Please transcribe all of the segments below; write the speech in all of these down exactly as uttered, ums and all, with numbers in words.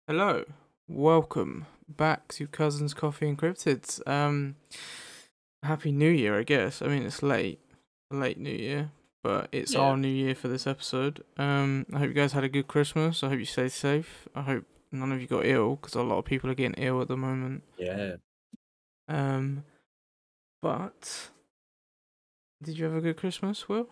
Hello, welcome back to Cousins Coffee and Cryptids. Um, Happy New Year, I guess. I mean, it's late, late New Year, but it's Yeah. our New Year for this episode. Um, I hope you guys had a good Christmas. I hope you stayed safe. I hope none of you got ill, because a lot of people are getting ill at the moment. Yeah. Um, but did you have a good Christmas, Will?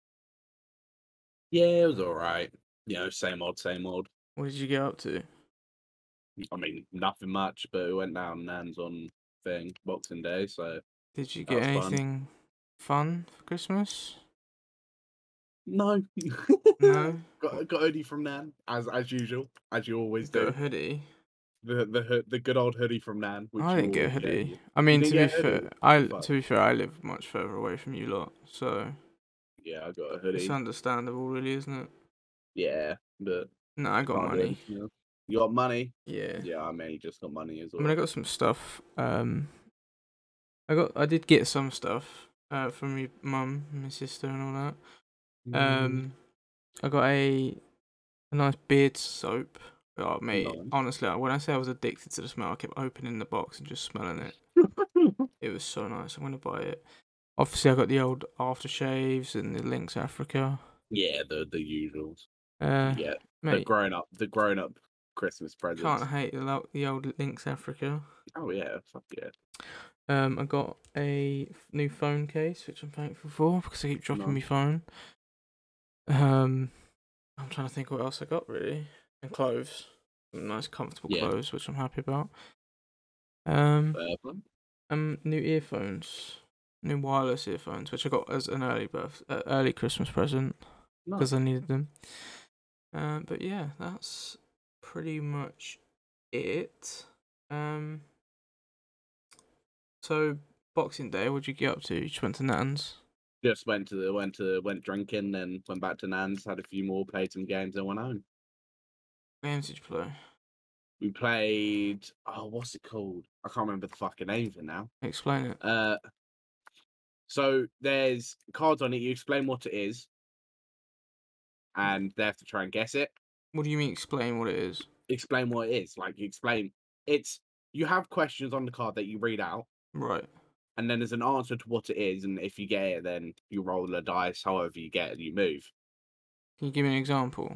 Yeah, it was alright. You know, same old, same old. What did you get up to? I mean, nothing much, but we went down Nan's on thing, Boxing Day, so Did you that get was fun. anything fun for Christmas? No. No? got got a hoodie from Nan, as as usual, as you always Got a do. hoodie? The the hoo- the good old hoodie from Nan, which I you didn't get a always get. hoodie. You, I you mean, didn't to be get a fair, hoodie? I Fuck. to be fair, I live much further away from you lot, so Yeah, I got a it's hoodie. understandable, really, isn't it? Yeah, but No, I got can't do money. anything else. You got money? Yeah, Yeah, I mainly just got money as I mean, I well. got some stuff. Um, I got, I did get some stuff. Uh, from my mum, and my sister, and all that. Mm, Um, I got a a nice beard soap. Oh, mate, nice. honestly, when I say I was addicted to the smell, I kept opening the box and just smelling it. It was so nice. I'm gonna buy it. Obviously, I got the old aftershaves and the Lynx Africa. Yeah, the the usuals. Uh, Yeah, the Mate, grown up, the grown up Christmas can't presents. hate the, lo- the old Lynx Africa. Oh yeah, fuck yeah. Um, I got a f- new phone case, which I'm thankful for because I keep dropping No. my phone. Um, I'm trying to think what else I got really, and clothes, some nice comfortable Yeah. clothes, which I'm happy about. Um, Uh, um, new earphones, new wireless earphones, which I got as an early birth, uh, early Christmas present no. because I needed them. Um, but yeah, that's pretty much it. Um. So Boxing Day, what'd you get up to? You just went to Nan's. Just went to the went to went drinking, then went back to Nan's, had a few more, played some games, and went home. What games did you play? We played. Oh, what's it called? I can't remember the fucking name of it now. Explain it. Uh, so there's cards on it. You explain what it is, and they have to try and guess it. What do you mean? Explain what it is. Explain what it is. Like you explain. It's you have questions on the card that you read out. Right. And then there's an answer to what it is, and if you get it, then you roll the dice. However you get it, you move. Can you give me an example?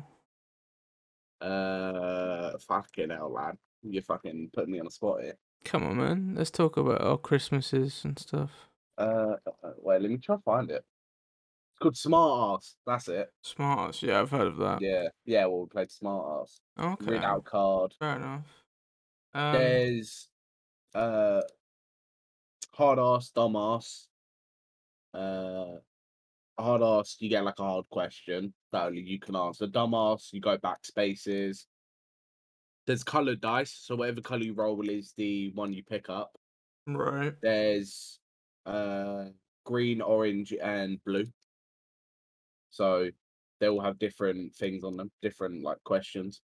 Uh, fucking hell, lad! You fucking put me on the spot here. Come on, man. Let's talk about our Christmases and stuff. Uh, uh, wait, let me try to find it. It's called Smart Ass. That's it. Smart Ass. Yeah, I've heard of that. Yeah, yeah. Well, we played Smart Ass. Okay. Read out card. Fair enough. Um. There's uh, hard ass, dumb ass. Uh, hard ass, you get like a hard question that only you can answer. Dumb ass, you go back spaces. There's coloured dice, so whatever colour you roll is the one you pick up. Right. There's uh green, orange, and blue. So they all have different things on them, different like questions.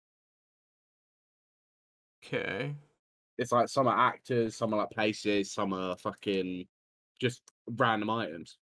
Okay. It's like some are actors, some are like places, some are fucking just random items.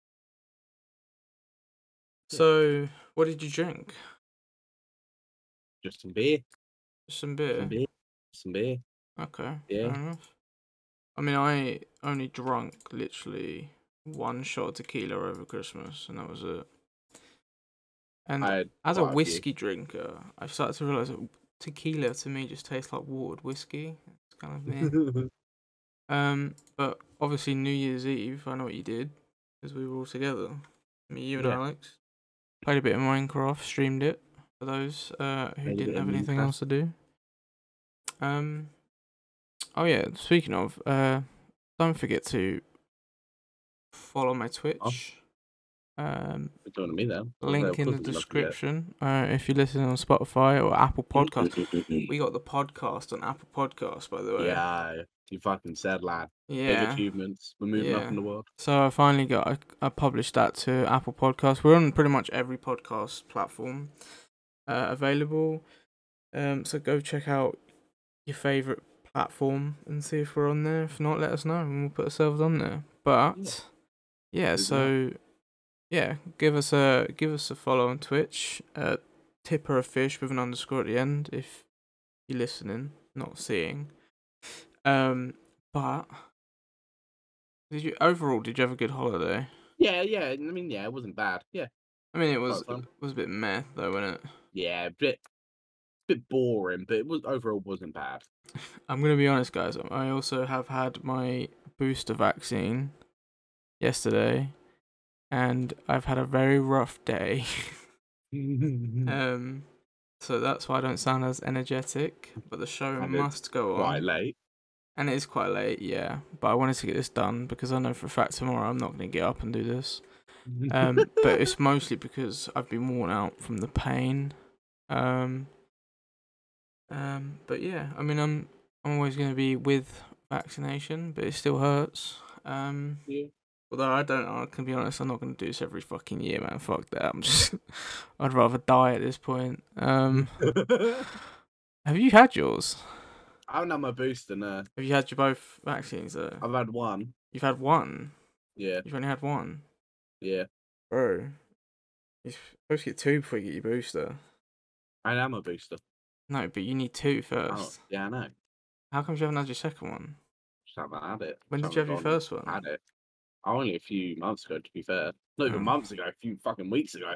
So, what did you drink? Just some beer, Some some beer. beer, some beer. Okay. Yeah. Fair enough. I mean, I only drank literally one shot of tequila over Christmas, and that was it. And I had as a quite a few. whiskey drinker, I've started to realize that tequila to me just tastes like watered whiskey. It's kind of meh. um, but obviously New Year's Eve, I know what you did because we were all together. Me, you, and Yeah. Alex played a bit of Minecraft, streamed it for those uh, who Played a didn't bit of have anything Minecraft. else to do. Um, oh yeah. Speaking of, uh, don't forget to follow my Twitch. Um, You're talking to me then. link in the description. Uh, if you're listening on Spotify or Apple Podcasts, we got the podcast on Apple Podcasts, by the way. Yeah, you fucking said, lad. Big Yeah, achievements. We're moving up yeah. in the world. So I finally got I, I published that to Apple Podcasts. We're on pretty much every podcast platform uh, available. Um, so go check out your favorite platform and see if we're on there. If not, let us know and we'll put ourselves on there. But yeah, Moving up. so yeah, give us a give us a follow on Twitch. Uh, Tipper a fish with an underscore at the end if you're listening, not seeing. Um, but did you overall? Did you have a good holiday? Yeah, yeah. I mean, yeah, it wasn't bad. Yeah, I mean, it was quite fun. it was a bit meh though, wasn't it? Yeah, a bit, bit boring, but it was overall wasn't bad. I'm gonna be honest, guys. I also have had my booster vaccine yesterday, and I've had a very rough day. um, so that's why I don't sound as energetic. But the show And must it's go quite on, late. and it is quite late. Yeah, but I wanted to get this done because I know for a fact tomorrow I'm not gonna get up and do this. Um, but it's mostly because I've been worn out from the pain. Um, um, but yeah, I mean, I'm I'm always gonna be with vaccination, but it still hurts. Um, Yeah. although I don't, I can be honest, I'm not gonna do this every fucking year, man. Fuck that. I'm just, I'd rather die at this point. Um, have you had yours? I haven't had my booster, no. Have you had your both vaccines though? I've had one. You've had one. Yeah, You've only had one, yeah. bro. You're supposed to get two before you get your booster. I am a booster. No, but you need two Oh, first. yeah, I know. How come you haven't had your second one? Just haven't had it. When Just did you have haven't your gone first one? Had it. Only a few months ago, to be fair. Not even Oh. months ago, a few fucking weeks ago.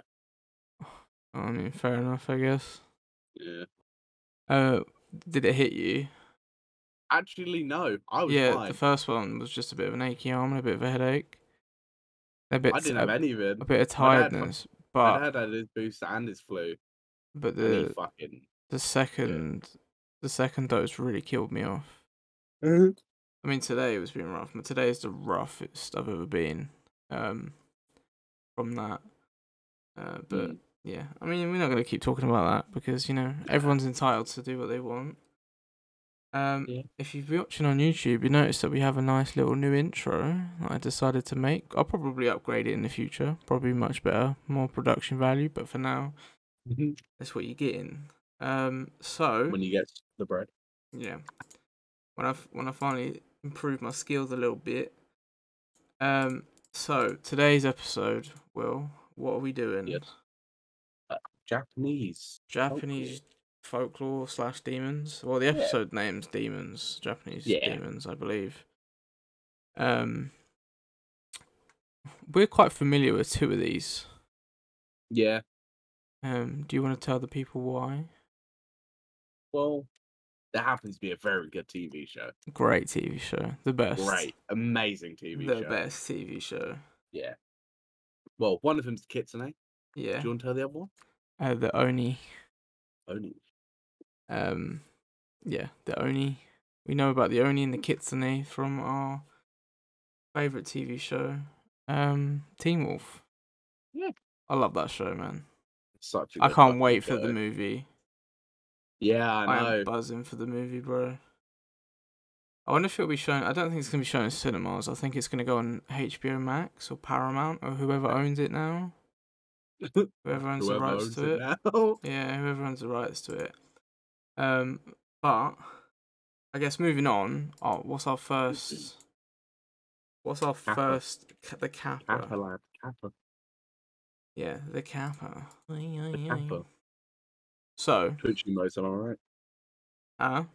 I mean, fair enough, I guess. Yeah. Uh, did it hit you? Actually, no. I was Yeah, fine. the first one was just a bit of an achy arm and a bit of a headache. A bit, I didn't a, have any of it. a bit of My dad, tiredness, my but dad had his booster and his flu, but and he the fucking. the second the second dose really killed me off. Yeah. I mean, today was been rough. But today is the roughest I've ever been. Um, from that. Uh, but Mm. yeah, I mean, we're not going to keep talking about that because you know everyone's entitled to do what they want. Um, Yeah. if you've been watching on YouTube, you notice that we have a nice little new intro that I decided to make. I'll probably upgrade it in the future, probably much better, more production value. But for now, that's what you're getting. Um, so When you get the bread. yeah, when I when I finally improve my skills a little bit. Um, so today's episode, Will, what are we doing? Yes. Uh, Japanese. Japanese folklore slash demons. Well, the Yeah. episode name's demons, Japanese Yeah. demons, I believe. Um, we're quite familiar with two of these. Yeah. Um, do you want to tell the people why? Well, there happens to be a very good T V show. Great T V show, the best. Great, amazing T V the show. best T V show. Yeah. Well, one of them's Kitsune. Yeah. Do you want to tell the other one? Uh, the Oni. Oni. Um, yeah, the Oni. We know about the Oni and the Kitsune from our favorite T V show, um, Teen Wolf. Yeah. I love that show, man. Such a I good can't fucking wait for show. the movie. Yeah, I I know. am buzzing for the movie, bro. I wonder if it'll be shown. I don't think it's gonna be shown in cinemas. I think it's gonna go on H B O Max or Paramount or whoever owns it now. Whoever owns the Whoever rights owns to it it. now. Yeah, whoever owns the rights to it. Um, but I guess moving on. Oh, what's our first? What's our Kappa. first? ca- The Kappa. Kappa lad. Kappa. Yeah, the Kappa. The Kappa. So, Twitch emotes, am I right? uh,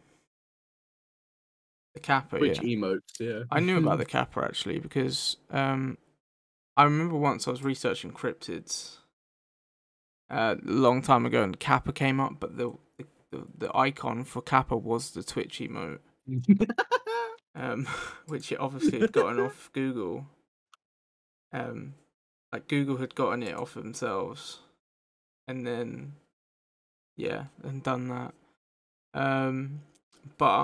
the Kappa. Twitch Yeah, emotes, yeah. I knew about the Kappa actually because um, I remember once I was researching cryptids. Uh, a long time ago, and Kappa came up, but the the, the icon for Kappa was the Twitch emote. um, which it obviously had gotten off Google. Um, like Google had gotten it off themselves, and then yeah, and done that. Um, but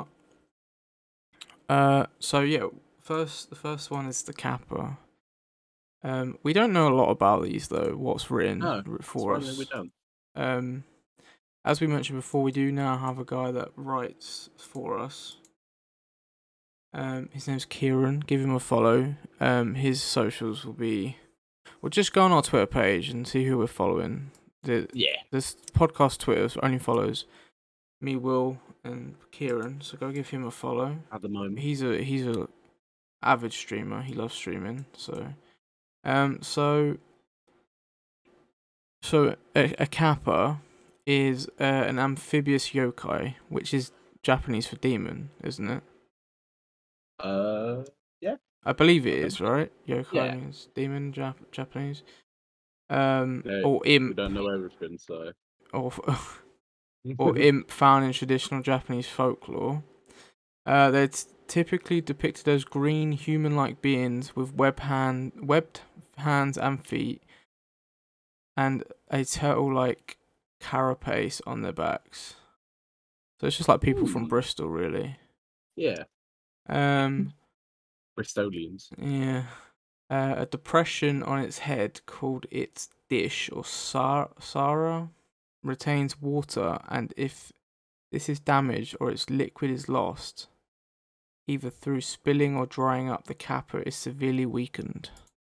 uh, so yeah, first the first one is the Kappa. Um, we don't know a lot about these though. What's written No, for That's why us? we don't. Um, as we mentioned before, we do now have a guy that writes for us. Um, his name's Kieran. Give him a follow. Um, his socials will be. Well, just go on our Twitter page and see who we're following. The Yeah. this podcast Twitter only follows me, Will, and Kieran. So go give him a follow. At the moment. He's a he's a avid streamer. He loves streaming. So, um, so so a, a Kappa is uh, an amphibious yokai, which is Japanese for demon, isn't it? Uh, yeah, I believe it I think is, so. right? Yokai Yeah. means demon, Jap- Japanese. Um, No, or we imp, don't know everything, so. or or imp found in traditional Japanese folklore. Uh, they're t- typically depicted as green human-like beings with web hand, webbed hands and feet, and a turtle-like carapace on their backs. So it's just like people from Ooh. Bristol, really. Yeah, Um, Bristolians. yeah. Uh, a depression on its head called its dish or sar- sara retains water, and if this is damaged or its liquid is lost, either through spilling or drying up, the kappa is severely weakened.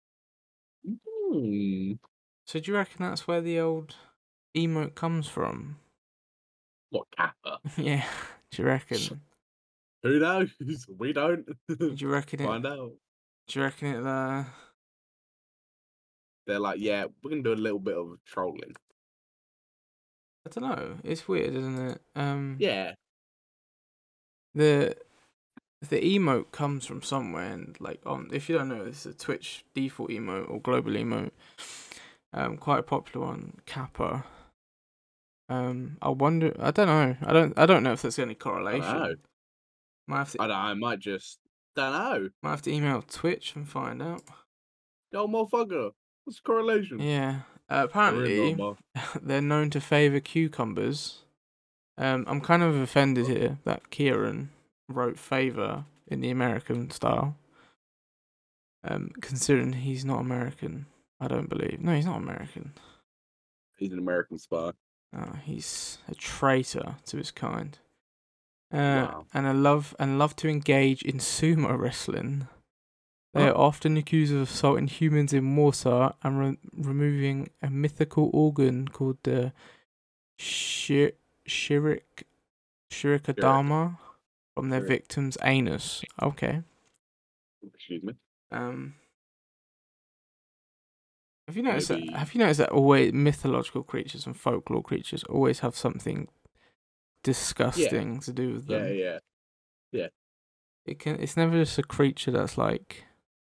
Hmm. So do you reckon that's where the old emote comes from? What Kappa? Yeah, do you reckon? Who knows? We don't. Do you reckon it? Find out. Do you reckon it? Uh, They're like, yeah, we're gonna do a little bit of trolling. I don't know. It's weird, isn't it? Um, Yeah. the the emote comes from somewhere, and like on if you don't know, it's a Twitch default emote or global emote. Um, quite a popular one, Kappa. Um, I wonder. I don't know. I don't. I don't know if there's any I correlation. don't know. Might have to. I, don't, I might just don't know. Might have to email Twitch and find out. Yo, motherfucker. What's the correlation? Yeah. Uh, There is no apparently, more. they're known to favour cucumbers. Um, I'm kind of offended here that Kieran wrote favour in the American style. Um, considering he's not American, I don't believe. No, he's not American. He's an American spy. Uh, he's a traitor to his kind. Uh, Wow. and I love and love to engage in sumo wrestling. They are often accused of assaulting humans in water and re- removing a mythical organ called the shir- shirik shirikadama from their Shirik. victim's anus. Okay. Excuse me. Um. Have you noticed Maybe. that? Have you noticed that always mythological creatures and folklore creatures always have something disgusting to do with them? Yeah, yeah. It can. It's never just a creature that's like,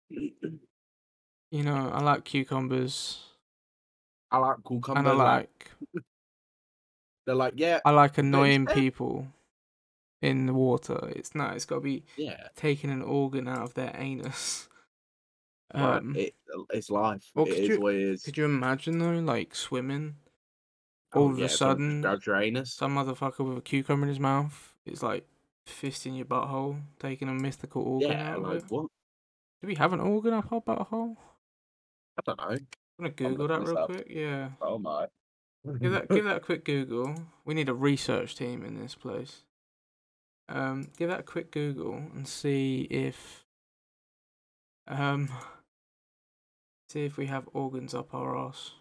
you know, I like cucumbers, I like and cucumbers. I Like, like they're like, yeah, I like but annoying instead- people in the water. It's not. It's got to be yeah. taking an organ out of their anus. Right. Um. It, it's life. Well, it could is you what it is. could you imagine though, like swimming, Oh, all of yeah, a someone just sudden, grabs your anus. some motherfucker with a cucumber in his mouth is like fisting your butthole, taking a mythical organ Yeah, out of like it. what? Do we have an organ up our butthole? I don't know. I'm gonna I'm Google looking that this real up. quick. Yeah, Oh my. give that give that a quick Google. We need a research team in this place. Um, give that a quick Google and see if um see if we have organs up our ass.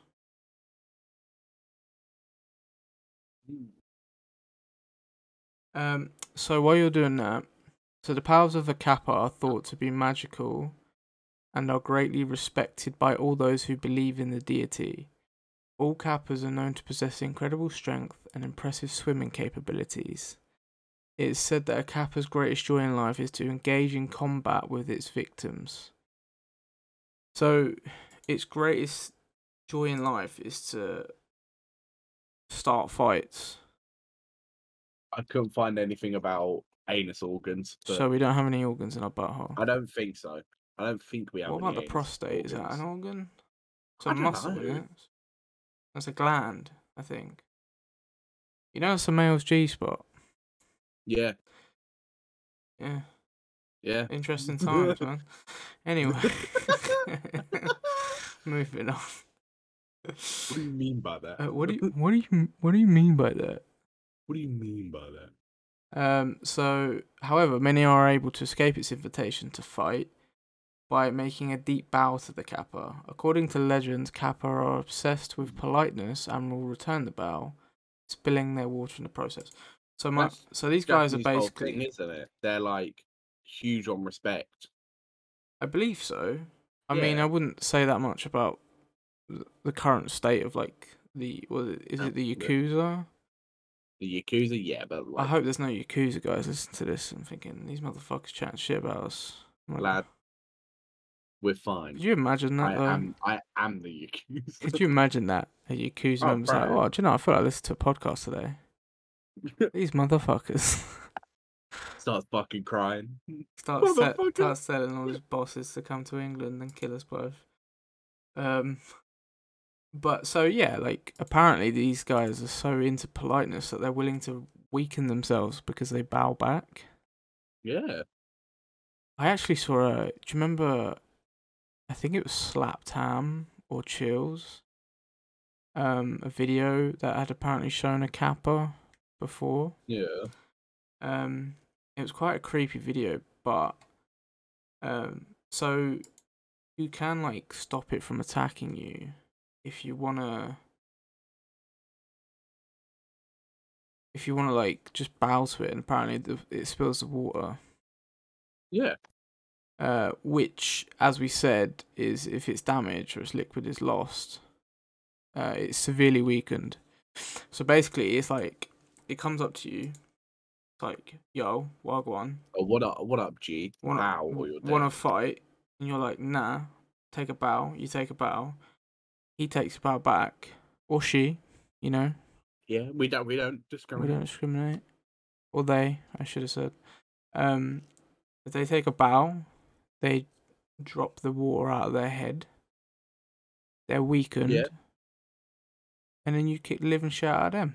Um, so while you're doing that, so the powers of the Kappa are thought to be magical and are greatly respected by all those who believe in the deity. All Kappas are known to possess incredible strength and impressive swimming capabilities. It is said that a Kappa's greatest joy in life is to engage in combat with its victims. So, its greatest joy in life is to start fights. I couldn't find anything about anus organs, but So we don't have any organs in our butthole. I don't think so. I don't think we have What any about the anus prostate? Is that organs. an organ? It's I a don't muscle, isn't know. it? That's a gland, I think. You know, it's a male's G spot. Yeah, Yeah, yeah. interesting times, man. Anyway, moving on. What do you mean by that? Uh, what do you what do you what do you mean by that? What do you mean by that? Um. So, however, many are able to escape its invitation to fight by making a deep bow to the Kappa. According to legends, Kappa are obsessed with politeness and will return the bow, spilling their water in the process. So my That's so these guys are Japanese whole basically, thing, isn't it? They're like huge on respect. I believe so. I mean, Yeah. I wouldn't say that much about th- the current state of like The was it? Is No, it the the- Yakuza? The Yakuza, yeah, but I like, hope there's no Yakuza guys listening to this and thinking these motherfuckers chatting shit about us. I'm like, lad, we're fine. could you imagine that I though? am, I am the Yakuza. Could you imagine that a Yakuza Oh, member's like, bro. oh, do you know? I feel like I listened to a podcast today. These motherfuckers Starts fucking crying. start set, Motherfucker. start selling all his bosses to come to England and kill us both. Um, but so yeah, like apparently these guys are so into politeness that they're willing to weaken themselves because they bow back. Yeah. I actually saw a. Do you remember? I think it was Slap Tam or Chills. Um, a video that had apparently shown a kappa before. Yeah. Um, it was quite a creepy video, but um, so you can like stop it from attacking you if you wanna. If you wanna like just bow to it, and apparently the, it spills the water. Yeah. Uh, which, as we said, is if it's damaged or its liquid is lost, uh, it's severely weakened. So basically, it's like it comes up to you, it's like, "Yo, wagwan, Oh, what up? What up, G? wanna Bow or you're dead. wanna fight?" And you're like, "Nah, take a bow." You take a bow. He takes a bow back, or she, you know. Yeah, we don't. We don't We discriminate. don't discriminate, or they. I should have said. Um, if they take a bow, they drop the water out of their head. They're weakened. Yeah. And then you kick the living shit out of them.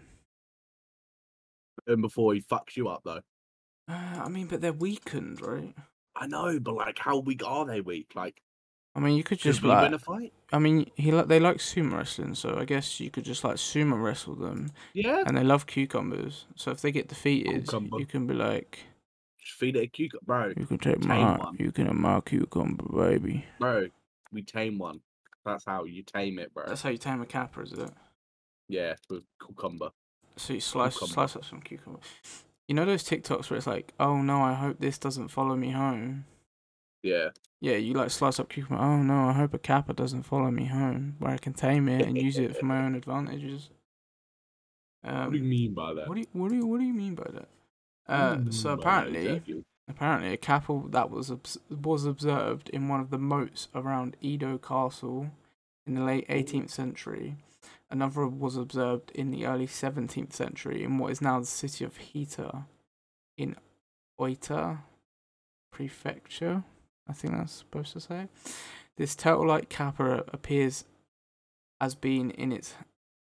And before he fucks you up, though. Uh, I mean, but they're weakened, right? I know, but like, how weak are they? Weak? Like, I mean, you could could just we like. win a fight? I mean, he like they like sumo wrestling, so I guess you could just like sumo wrestle them. Yeah. And they love cucumbers, so if they get defeated, Cucumber. you can be like, Just feed it a cucumber, bro. you can take Tame my, one. you can have my cucumber, baby. Bro, we tame one. That's how you tame it, bro. That's how you tame a kappa, is it? Yeah, with cucumber. So you slice Cucumber. slice up some cucumber. You know those TikToks where it's like, oh no, I hope this doesn't follow me home. Yeah. Yeah, you like slice up cucumber. Oh no, I hope a kappa doesn't follow me home, where I can tame it and use it for my own advantages. Um, What do you mean by that? What do you what do you what do you mean by that? Uh, Mm, so by that apparently, exactly. apparently a kappa that was obs- was observed in one of the moats around Edo Castle in the late eighteenth century. Another was observed in the early seventeenth century in what is now the city of Hita, in Oita Prefecture. I think that's supposed to say. This turtle-like kappa appears as being in its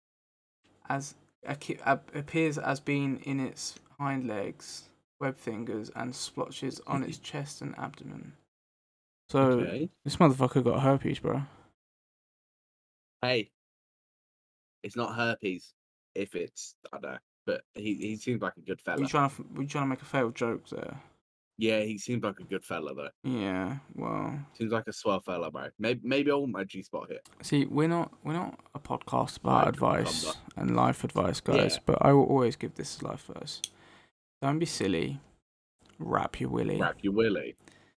as appears as being in its hind legs, web fingers, and splotches on its chest and abdomen. So Okay. this motherfucker got herpes, bro. Hey, it's not herpes if it's I don't know, but he he seems like a good Were fella. you trying to were you trying to make a failed joke there? Yeah, he seems like a good fella though. Yeah, well, Seems like a swell fella, bro. Maybe maybe I want my G spot here. see, we're not we're not a podcast about Like advice cucumber. and life advice, guys. Yeah. But I will always give this life advice. Don't be silly. Wrap your willy. Wrap your willy.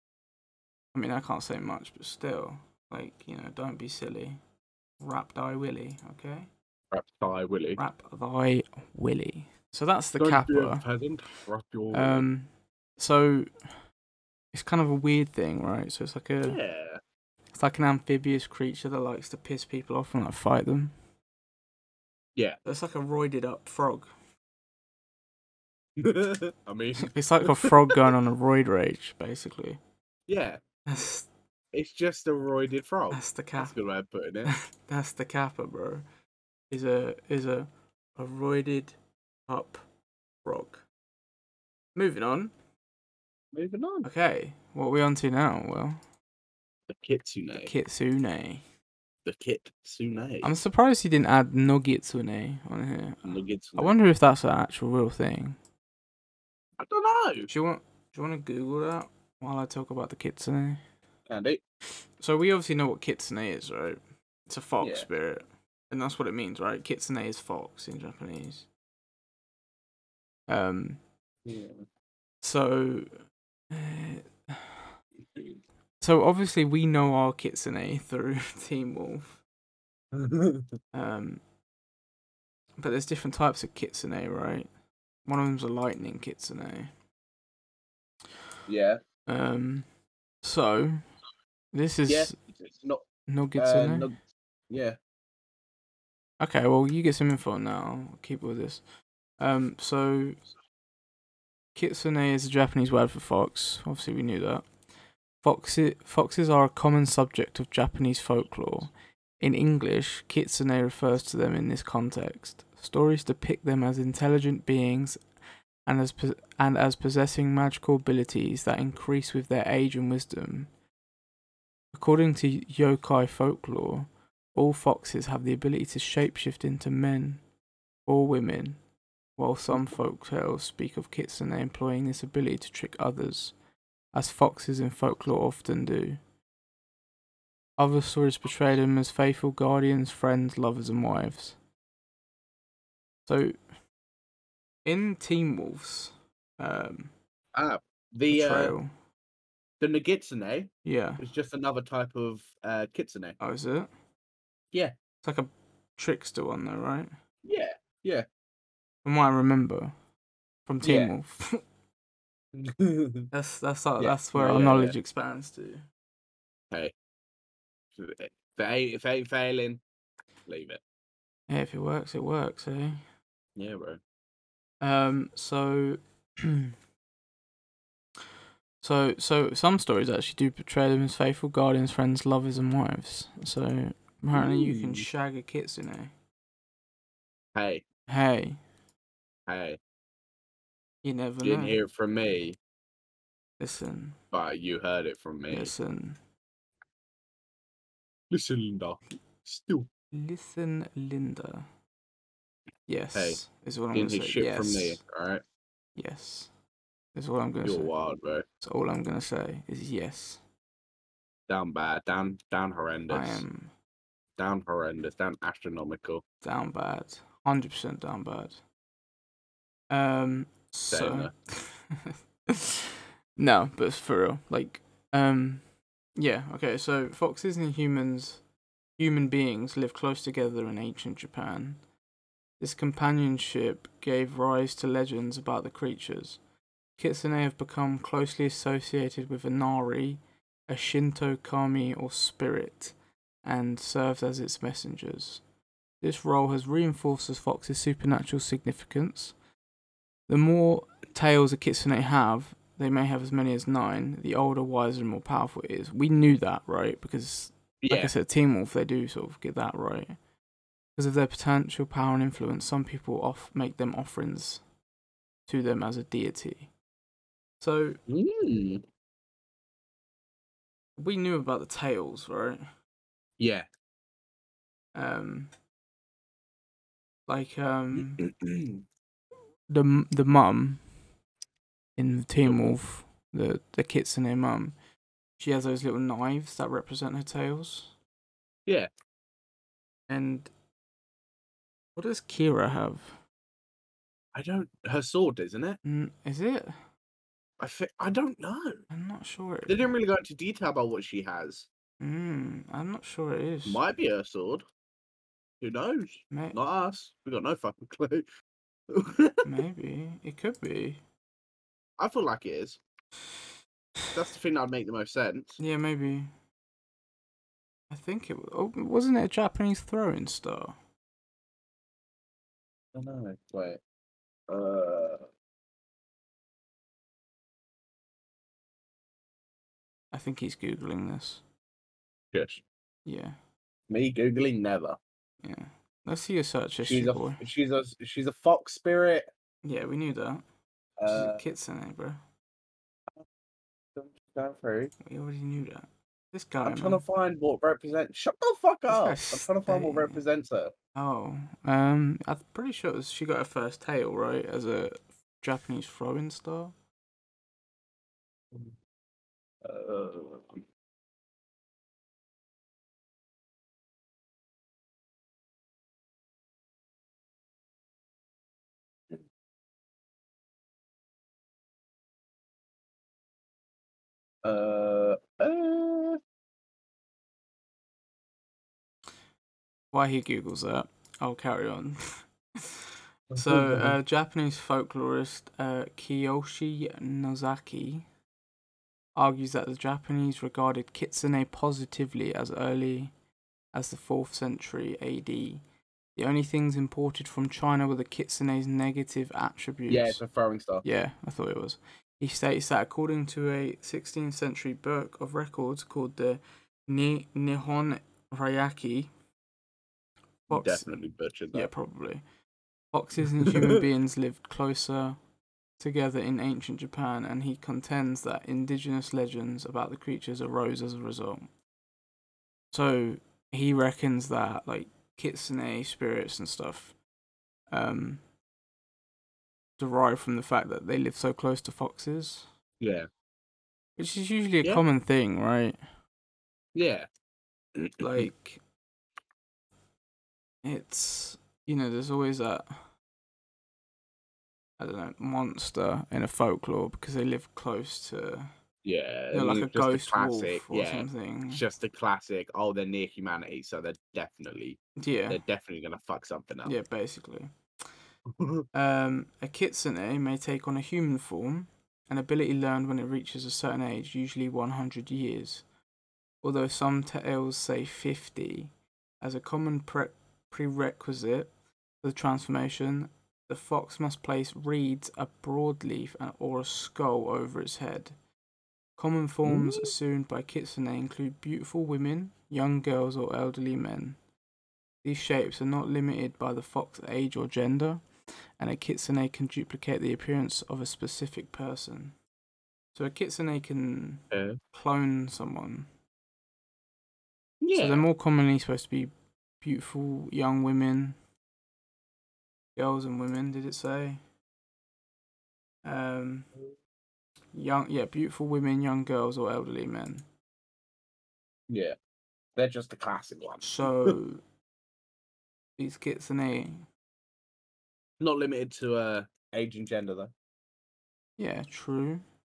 I mean, I can't say much, but still, like, you know, don't be silly. Wrap thy willy, okay? Wrap thy willy. Wrap thy willy. So that's the Don't be a kappa. peasant. Wrap your willy. Um, so it's kind of a weird thing, right? So it's like a, Yeah. it's like an amphibious creature that likes to piss people off and like fight them. Yeah. It's like a roided up frog. I mean, It's like a frog going on a roid rage, basically. yeah. That's It's just a roided frog. that's the That's a kappa. good way of putting it. That's the kappa, bro. Is a is a a roided up frog. Moving on. Moving on. Okay, what are we on to now? Well, The kitsune. the kitsune. The kitsune. I'm surprised you didn't add nogitsune on here. Nuggets. I wonder if that's an actual real thing. I don't know. Do you want do you want to Google that while I talk about the kitsune? Andy. So we obviously know what kitsune is, right? It's a fox Yeah. spirit, and that's what it means, right? Kitsune is fox in Japanese. Um. Yeah. So. Uh, so obviously we know our kitsune through Team Wolf. Um. but there's different types of kitsune, right? One of them's a lightning kitsune. Yeah. Um, so this is Yeah. It's not. no Uh, kitsune. no, yeah. Okay, well you get some info now. I'll keep with this. Um, so kitsune is a Japanese word for fox. Obviously, we knew that. Foxes, foxes are a common subject of Japanese folklore. In English, kitsune refers to them in this context. Stories depict them as intelligent beings and as po- and as possessing magical abilities that increase with their age and wisdom. According to yokai folklore, all foxes have the ability to shapeshift into men or women, while some folk tales speak of kitsune employing this ability to trick others, as foxes in folklore often do. Other stories portray them as faithful guardians, friends, lovers, and wives. So, in Teen Wolf's um, Ah, the uh, portrayal, the Nagitsune yeah. is just another type of uh kitsune. Oh, is it? Yeah. It's like a trickster one, though, right? Yeah. Yeah. From what I remember from Teen Yeah. Wolf. that's that's like, Yeah. that's where No, our yeah, knowledge yeah. expands to. Hey, if it ain't, if it ain't failing, leave it. Yeah, if it works, it works, eh? Yeah, bro. Um. So. So, so some stories actually do portray them as faithful guardians, friends, lovers, and wives. So apparently, you can Ooh. shag a kitsune. Hey, Hey, hey, you never you didn't know. hear it from me, Listen, but you heard it from me. listen, Listen, Linda. Still. listen, Linda. Yes, Hey, is what I'm you gonna didn't hear say. shit from me, Yes, alright? yes, is what I'm gonna You're say. wild, bro. So all I'm gonna say is yes. Down bad, down, down I horrendous. am Down horrendous, down astronomical. down bad, hundred percent down bad. Um. Same So. No, but for real, like, um, yeah, okay. So foxes and humans, human beings, live close together in ancient Japan. This companionship gave rise to legends about the creatures. Kitsune have become closely associated with Inari, a Shinto kami or spirit, and served as its messengers. This role has reinforced the fox's supernatural significance. The more tales a kitsune have, they may have as many as nine. The older, wiser, and more powerful it is. We knew that, right? Because, like I Yeah. said, Teen Wolf, they do sort of get that right. Because of their potential power and influence, some people off make them offerings to them as a deity. So Mm. we knew about the tales, right? Yeah. Um, like um, the the mum in Teen Wolf, the the kitsune mum, she has those little knives that represent her tails. Yeah. And what does Kira have? I don't. Her sword, isn't it? Mm, is it? I thi- I don't know. I'm not sure. They didn't really go into detail about what she has. Mm, I'm not sure it is. Might be her sword. Who knows? May- Not us. We got no fucking clue. maybe it could be. I feel like it is. That's the thing that'd make the most sense. Yeah, maybe. I think it oh, wasn't it a Japanese throwing star. I don't know. Wait. Uh. I think he's googling this. Yes. Yeah, Me googling never. yeah. Let's see your search history, She's a boy. she's a she's a fox spirit. Yeah, we knew that. She's a Uh, kitsune, bro. going through. We already knew that. This guy, I'm trying man. to find what represents. Shut the fuck This up! guy's I'm trying to find what staying. represents her. Oh, um, I'm pretty sure it was, she got her first tail right as a Japanese throwing star. Uh, uh, uh, Why he googles that? I'll carry on. So, uh, Japanese folklorist uh, Kiyoshi Nozaki argues that the Japanese regarded kitsune positively as early as the fourth century A D. The only things imported from China were the kitsune's negative attributes. Yeah, it's a throwing star. Yeah, I thought it was. He states that according to a sixteenth century book of records called the Ni- Nihon Ryaki, You definitely butchered that. Yeah, probably. Foxes and human beings lived closer together in ancient Japan, and he contends that indigenous legends about the creatures arose as a result. So he reckons that like kitsune spirits and stuff um derive from the fact that they live so close to foxes. Yeah. Which is usually a yeah. common thing, right? Yeah. Like it's you know, there's always that I don't know, monster in a folklore because they live close to Yeah, you know, I like mean, a just a ghost classic, wolf or yeah. something. It's just a classic. Oh, they're near humanity, so they're definitely, Yeah, they're definitely gonna fuck something up. yeah, basically. Um, a kitsune may take on a human form, an ability learned when it reaches a certain age, usually one hundred years. Although some tales say fifty. As a common pre- prerequisite for the transformation, the fox must place reeds, a broadleaf, and, or a skull over its head. Common forms Ooh. assumed by kitsune include beautiful women, young girls, or elderly men. These shapes are not limited by the fox age or gender, and a kitsune can duplicate the appearance of a specific person. So a kitsune can Yeah. clone someone. Yeah. So they're more commonly supposed to be beautiful young women, girls and women. Did it say? Um, young, yeah, beautiful women, young girls, or elderly men. Yeah, they're just the classic ones. So these kitsune, not limited to uh age and gender though. Yeah, true.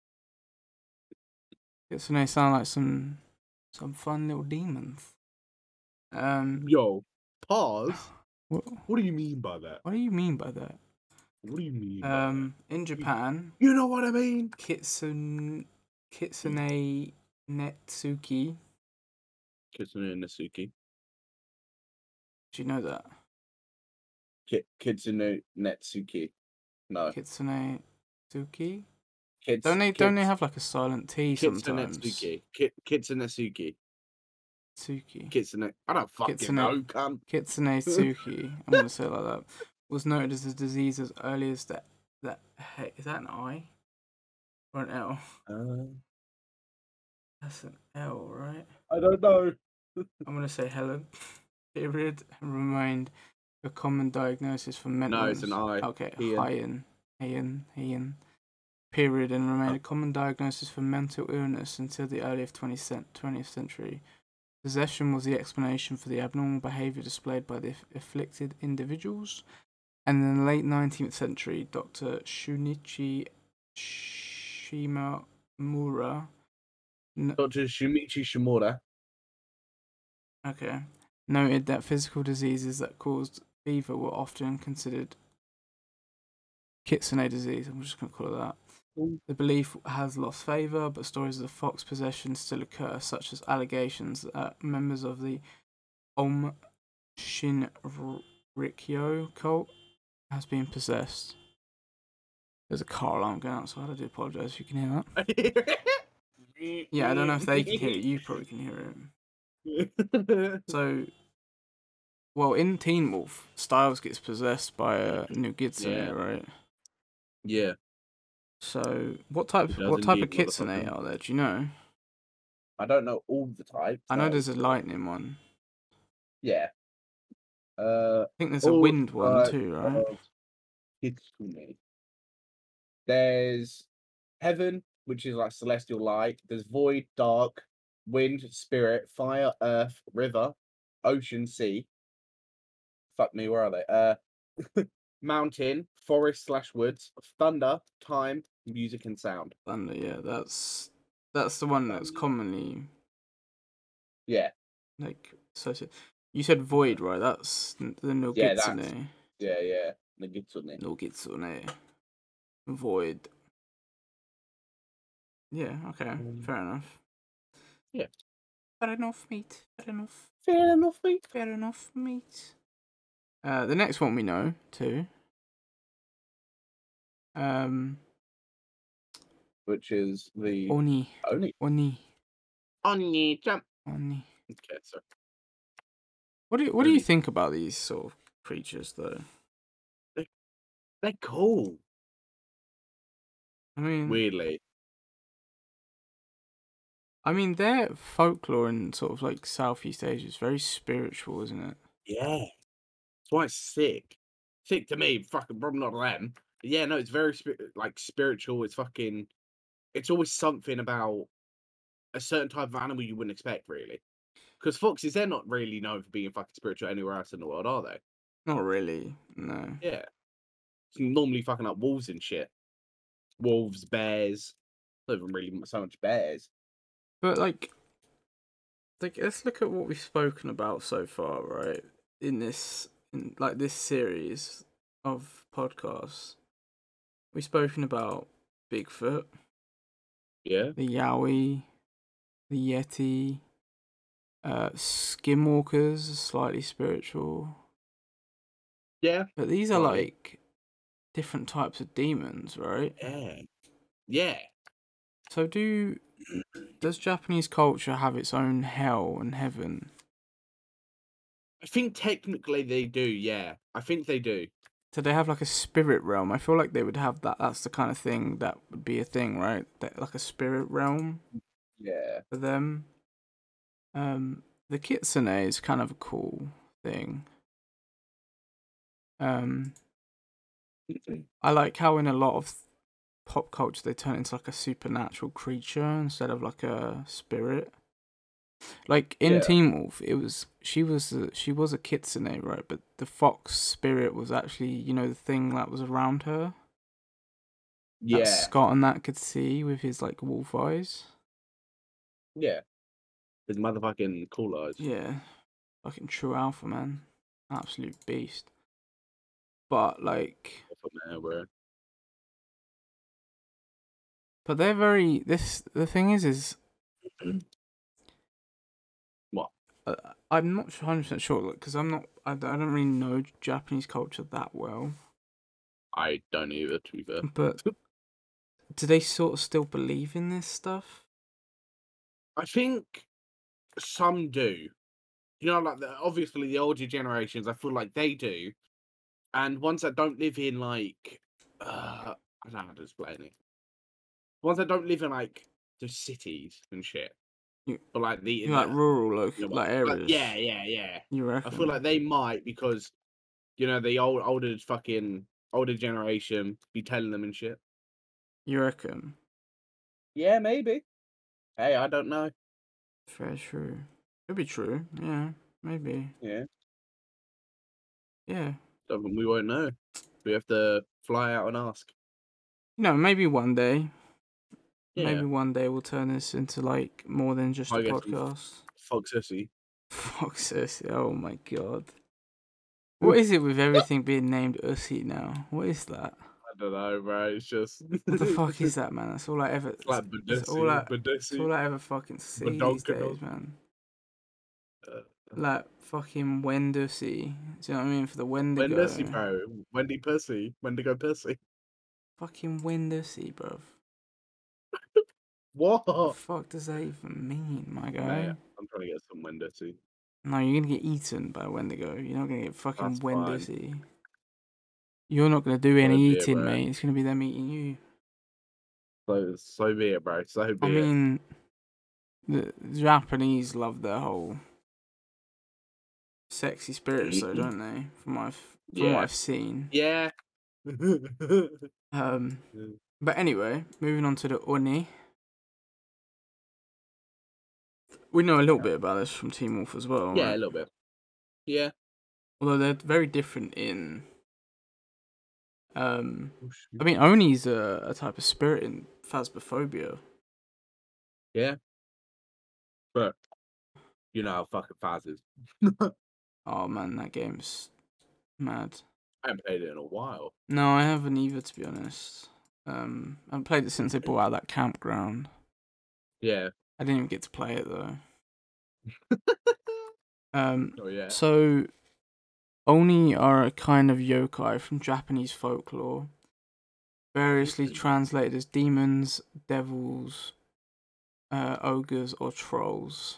Kitsune sound like some some fun little demons. Um, Yo, pause. what, What do you mean by that? what do you mean by that? What do you mean? Um, in Japan, you know what I mean? Kitsune Kitsune Netsuki. Kitsune Netsuki. Do you know that? Ki- Kitsune Netsuki. No. Kitsune Netsuki. Kids, Don't they? kids, Don't they have like a silent T Kitsune sometimes? Netsuki. Ki- Kitsune Netsuki. Tsuki. Kitsune. I don't fucking Kitsune. know, cunt. Kitsune Tsuki. I'm gonna say it like that. Was noted as a disease as early as that. That hey, is that an I or an L? Uh, That's an L, right? I don't know. I'm gonna say Helen. Period. And remained a common diagnosis for mental. No, it's an I. Okay, Ian. Ian. Ian. Ian. Period, and remained a common diagnosis for mental illness until the early twentieth century. Possession was the explanation for the abnormal behaviour displayed by the afflicted individuals. And in the late nineteenth century, Doctor Shunichi Shimamura. Doctor Shumichi Shimura. Okay. Noted that physical diseases that caused fever were often considered kitsune disease. I'm just going to call it that. The belief has lost favour, but stories of fox possession still occur, such as allegations that members of the Om Shinrikyo cult has been possessed. There's a car alarm going outside. I do apologise if you can hear that. Yeah, I don't know if they can hear it. You probably can hear it. So, well, in Teen Wolf, Styles gets possessed by a new kitsune, Yeah. right? Yeah. So, what type? He does What type of indeed, kitsune motherfucker. are there? Do you know? I don't know all the types. I know no. there's a lightning one. Yeah. Uh, I think there's a all wind one types too, right? of kitsune. There's heaven, which is like celestial light. There's void, dark, wind, spirit, fire, earth, river, ocean, sea. Fuck me, where are they? Uh, mountain, forest slash woods, thunder, time, music, and sound. Thunder, yeah, that's that's the one that's Thunder. commonly Yeah. like associated. You said void, right? That's the no Yeah, kitsune. that's- Yeah, yeah. Nagitsune. No Kitsune. Void. Yeah, okay. Mm. Fair enough. Yeah. Fair enough, mate. Fair enough. Fair enough, mate. Fair enough, mate. Uh, the next one we know, too. Um, Which is the Oni. Oni. Oni. Oni jump. Oni. Okay, so What do you, what do you Oni. think about these sort of creatures, though? They're cool. I mean, Weirdly. I mean, their folklore in sort of like Southeast Asia is very spiritual, isn't it? Yeah. That's why it's sick. Sick to me, fucking probably not them. But yeah, no, it's very spi- like spiritual. It's fucking. It's always something about a certain type of animal you wouldn't expect, really. Because foxes, they're not really known for being fucking spiritual anywhere else in the world, are they? Not really, no. Yeah. It's normally fucking up wolves and shit. Wolves, bears. Not even really so much bears. But like, like let's look at what we've spoken about so far, right? In this, in like this series of podcasts, we've spoken about Bigfoot, Yeah. the Yowie, the Yeti, uh, Skinwalkers, are slightly spiritual, Yeah. but these are Slightly. like different types of demons, right? Yeah. Yeah. So do does Japanese culture have its own hell and heaven? I think technically they do, yeah. I think they do. Do they have like a spirit realm? I feel like they would have that. That's the kind of thing that would be a thing, right? That, like a spirit realm Yeah. for them. Um, the kitsune is kind of a cool thing. Um, I like how in a lot of pop culture they turn it into like a supernatural creature instead of like a spirit. Like in Yeah. Teen Wolf, it was she was a, she was a kitsune, right? But the fox spirit was actually, you know, the thing that was around her that Yeah. Scott and that could see with his like wolf eyes. Yeah. His motherfucking cool eyes. Yeah, fucking true alpha man, absolute beast. But like, Man, bro. but they're very. This the thing is, is What? uh, I'm not one hundred percent sure because I'm not. I, don't- I don't really know Japanese culture that well. I don't either, to be fair. But do they sort of still believe in this stuff? I think some do. You know, like the, obviously the older generations, I feel like they do, and ones that don't live in like, uh, I don't know how to explain it. Ones that don't live in like the cities and shit, You, but like the, you the like rural loc- you know, like like, areas. yeah, yeah, yeah. You I reckon? feel like they might because you know the old older fucking older generation be telling them and shit. You reckon? Yeah, maybe. Hey, I don't know. Fair true. Could be true. Yeah, maybe. Yeah, Yeah. something we won't know. We have to fly out and ask. You know, maybe one day. Yeah, Maybe one day we'll turn this into like more than just I a guess some podcast. Foxy. Fox Ussy. Oh my god. What is it with everything being named Ussy now? What is that? I don't know, bro. It's just What the fuck is that, man? That's all I ever. it's like It's all I. Badessi, It's all Badessi, I ever fucking see these days, Badonkadonk. man. Uh, Like fucking Wendussy. Do you know what I mean? For the Wendigo, Wendigo. bro. Wendy Pussy. Wendigo Pussy. Fucking Wendussy, bruv. What? The fuck does that even mean, my Mate, guy? I'm trying to get some Wendussy. No, you're gonna get eaten by a Wendigo. You're not gonna get fucking That's fine. Wendussy. You're not gonna do any So be it, eating, bro. mate. It's gonna be them eating you. So, so be it, bro. So be I it. mean, the Japanese love their whole sexy spirits, though, don't they? From what I've from what Yeah. I've seen. Yeah. Um, but anyway, moving on to the Oni. We know a little bit about this from Teen Wolf as well, Yeah, right? a little bit. Yeah. Although they're very different in. Um, Oh, shoot. I mean, Oni's a, a type of spirit in Phasmophobia. Yeah. But you know how fucking fast is. Oh man, that game's mad. I haven't played it in a while. No, I haven't either, to be honest. Um, I haven't played it since they brought out that campground. Yeah. I didn't even get to play it though. Um, Oh yeah. so Oni are a kind of yokai from Japanese folklore, variously Mm. translated as demons, devils, uh, ogres, or trolls.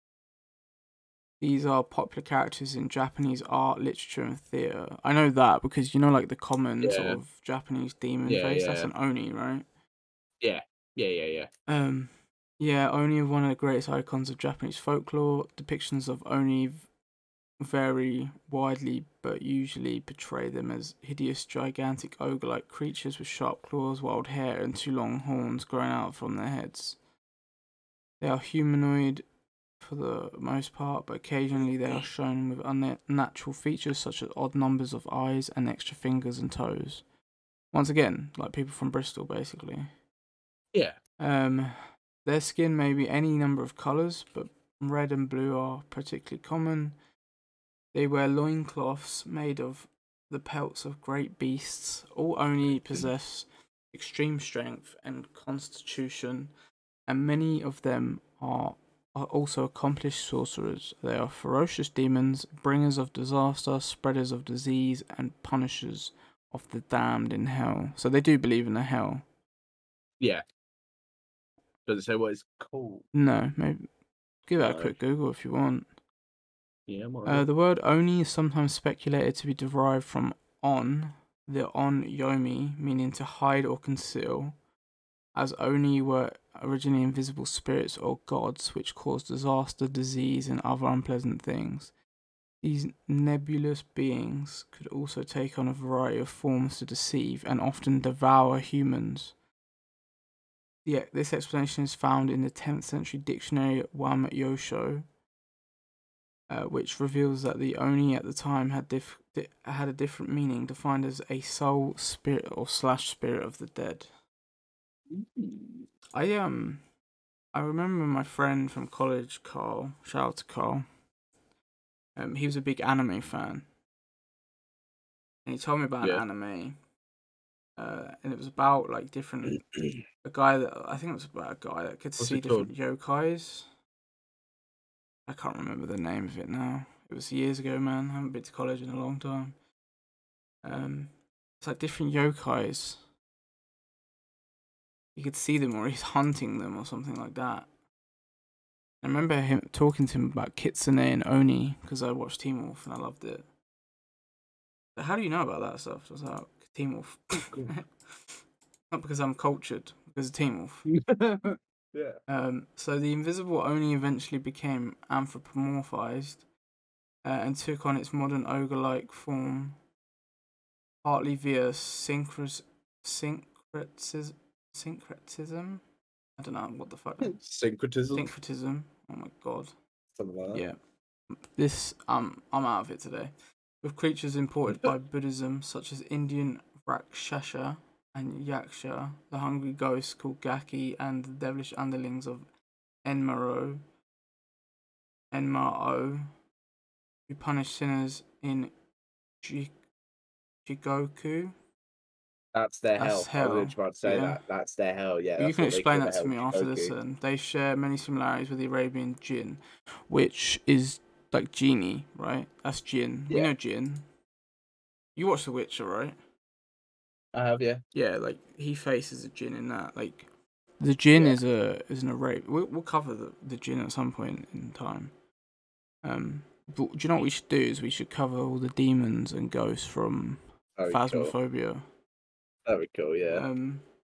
These are popular characters in Japanese art, literature, and theatre. I know that because you know, like the common sort Yeah. of Japanese demon Yeah, face. That's yeah. an Oni, right? Yeah. Yeah, yeah, yeah. Um, yeah, Oni are one of the greatest icons of Japanese folklore. Depictions of Oni v- vary widely, but usually portray them as hideous, gigantic ogre-like creatures with sharp claws, wild hair, and two long horns growing out from their heads. They are humanoid for the most part, but occasionally they are shown with unnatural features such as odd numbers of eyes and extra fingers and toes. Once again, like people from Bristol, basically. Yeah. Um, their skin may be any number of colours, but red and blue are particularly common. They wear loincloths made of the pelts of great beasts. All Oni possess extreme strength and constitution, and many of them are, are also accomplished sorcerers. They are ferocious demons, bringers of disaster, spreaders of disease, and punishers of the damned in hell. So they do believe in a hell. Yeah. Does it say what it's called? No, maybe give that a No. quick Google if you want. Yeah, I'm Uh, alright. the word Oni is sometimes speculated to be derived from on, the on yomi, meaning to hide or conceal, as Oni were originally invisible spirits or gods which caused disaster, disease, and other unpleasant things. These nebulous beings could also take on a variety of forms to deceive and often devour humans. Yeah, this explanation is found in the tenth century dictionary Wam Yosho, uh, which reveals that the Oni at the time had dif- di- had a different meaning, defined as a soul, spirit, or slash spirit of the dead. Mm. I um I remember my friend from college, Carl. Shout out to Carl. Um, he was a big anime fan, and he told me about Yeah. anime. Uh, and it was about like different a guy that I think it was about a guy that could What's see it called? different yokais. I can't remember the name of it now. It was years ago, man. I haven't been to college in a long time. Um, it's like different yokais. You could see them, or he's hunting them, or something like that. I remember him talking to him about Kitsune and Oni because I watched Teen Wolf and I loved it. But how do you know about that stuff? Just like Teen Wolf. Not because I'm cultured, because of Teen Wolf. Yeah. Um, so the invisible Oni eventually became anthropomorphized uh, and took on its modern ogre-like form, partly via syncret- syncretism. Syncretism? I don't know what the fuck. Syncretism. Syncretism. Oh my god. Something like that. Yeah. This um I'm out of it today. With creatures imported by Buddhism, such as Indian Rakshasa and Yaksha, the hungry ghosts called Gaki, and the devilish underlings of Enmaro, Enmao, who punish sinners in Ji- Jigoku. That's their That's hell. I was hell. literally about to say Yeah. that. That's their hell. Yeah, But you that's can what they explain call the that to hell, me after this. Shikoku. And they share many similarities with the Arabian jinn, which is like genie, right? That's jinn. We Yeah, know jinn. You watch The Witcher, right? I have. Yeah, Yeah, like he faces a jinn in that. Like the jinn yeah. is a is an Arab. We'll, we'll cover the the jinn at some point in time. Um, but do you know what we should do? Is we should cover all the demons and ghosts from Very cool. Phasmophobia. Very cool. Yeah. Um,